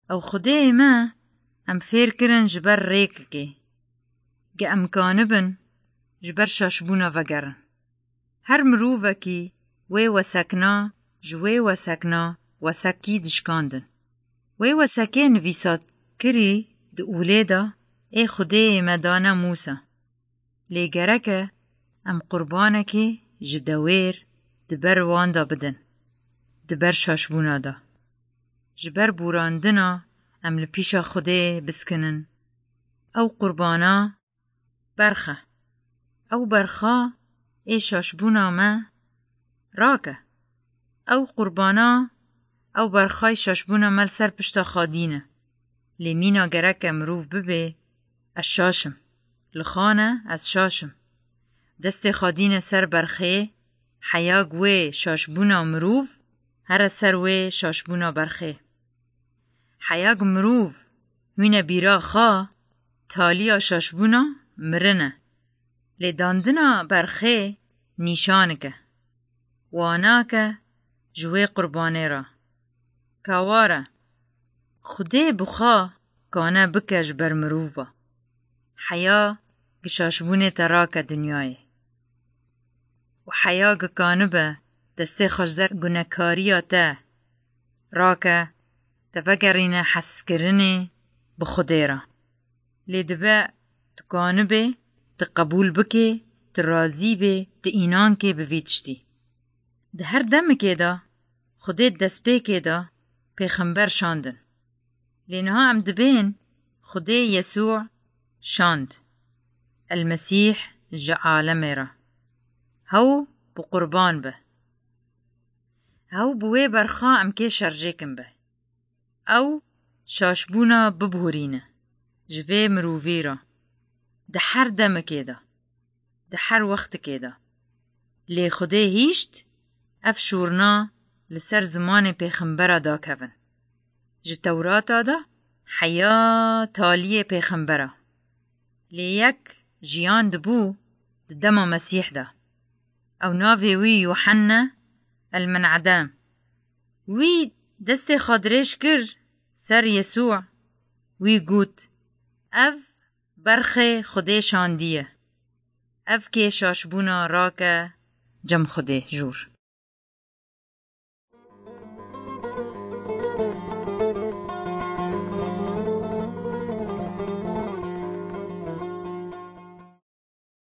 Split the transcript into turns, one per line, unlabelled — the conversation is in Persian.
او خدای ما ام فیر کرن جبر ریک که گه امکانه بن جبر شاشبونا وگرن. هر مروفه کی وی وسکنا جوی وسکنا وسکی دشکاندن. وی وسکی نویسات کری ده اولیدا ای خدای مدانا موسا. لیگرکه ام قربانه که جدویر دبر واندا بدن. دبر شاشبونا دا. جبر بوراندنا ام لپیشا خدای بسکنن. او قربانا برخه. او برخه ای شاشبونا ما راکه. او قربانا او برخای شاشبونا مل سر پشتا خادینه. لیمینا گرک مروف ببه از شاشم. لخانه از شاشم. دست خادینه سر برخه حیاگ وی شاشبونا مروف هر سر وی شاشبونا برخه. حیاگ مروف وینه بیرا خوا تالیا شاشبونا مرنه. لیداندنا برخه نیشانکه. واناکه جوی قربانه را. کاواره خدای بخوا کانه بکش بر مروفا. حیا گشاشبونه تراکه دنیای. و حیا گکانه به دسته خوشزر گناکاریا تا راکه تفکرینه حس کرنه بخدای را. لیدبه تکانه به تقبول بکه ترازی به تینان که بویتشتی. ده هر دم که دا خدای دست پی که دا پیغمبر شاندن. لینها ام دبین خدای یسوع شاند. المسیح جا عالم را. هاو بقربان به. هاو بوی برخا ام که شرجکم به. او شاشبونا ببهورینه. جوی مرووی را. ده هر دم که دا. ده هر وقت که دا. لی خدای هیشت اف شورنا لسر زمان پیغمبر دا کون. ج تورات دا حیا تالی پیغمبر. لی یک جیان دبو دم مسیح دا. او ناوی وی یوحنا المنعدام. وی دست خادرش کر سر یسوع. وی گوت اف برخه خدای شاندیه. اف که شاشبونا راکه جم خدای جور.